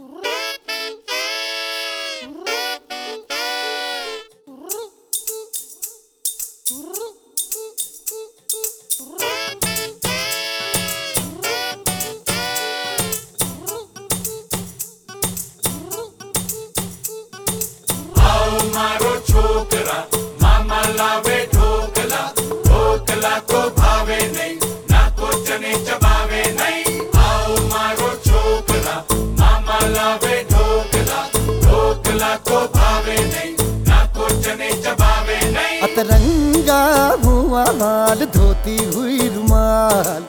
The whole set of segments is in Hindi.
मारो छोकरा मामा लावे ढोकला, ढोकला को भावे नहीं ना को चने चबावे नहीं। आओ मारो छोकरा मामा लावे ढोकला, ढोकला को भावे नहीं ना को चने चबावे नहीं। अतरंगा हुआ हाल धोती हुई रुमाल,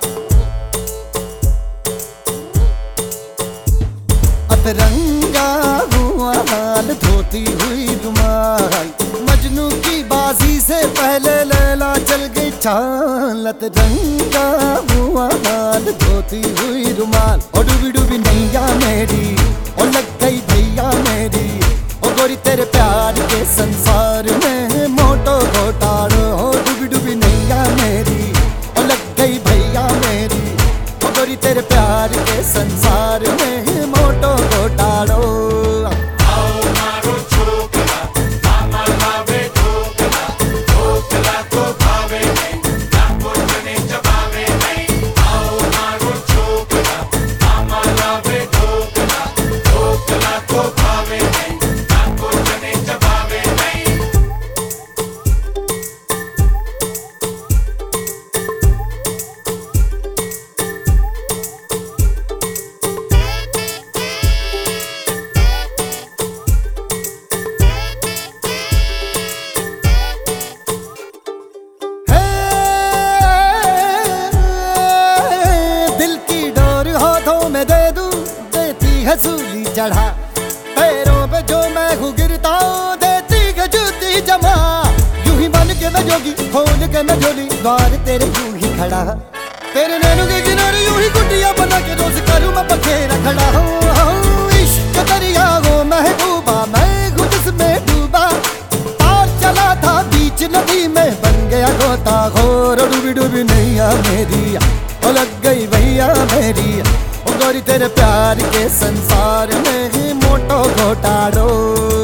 अतरंगा हुआ हाल धोती हुई रुमाल। मजनू की बाजी से पहले लैला चल गई चाल। अतरंगा हुआ हाल धोती हुई रुमाल। ओ डूबी डूबी नैया मेरी ओ लग गई भैया मेरी, ओ गोरी तेरे प्यार के संसार में मोटो घोटालो। ओ डूबी डूबी नैया मेरी ओ लग गई भैया मेरी, ओ गोरी तेरे प्यार के संसार में मोटो घोटालो। हसूली चढ़ा पैरों पे जो मैं हूँ गिरता हूँ, देती है जूती जमा। यूं ही बन के मैं जोगी खोल के मैं झोली, द्वार तेरे यूं ही खड़ा। तेरे नैनों के किनारे यूं ही कुटिया बना के रोज करूँ मैं पखेरा खड़ा हूँ। इश्क दरिया हो महबूबा मैं हूँ जिसमें डूबा, पार चला था बीच नदी में बन गया गोताखोर। डूबी डूबी नैया मेरी ओ लग गई भैया मेरी, ओ गोरी तेरे प्यार के संसार में ही मोटो घोटालो।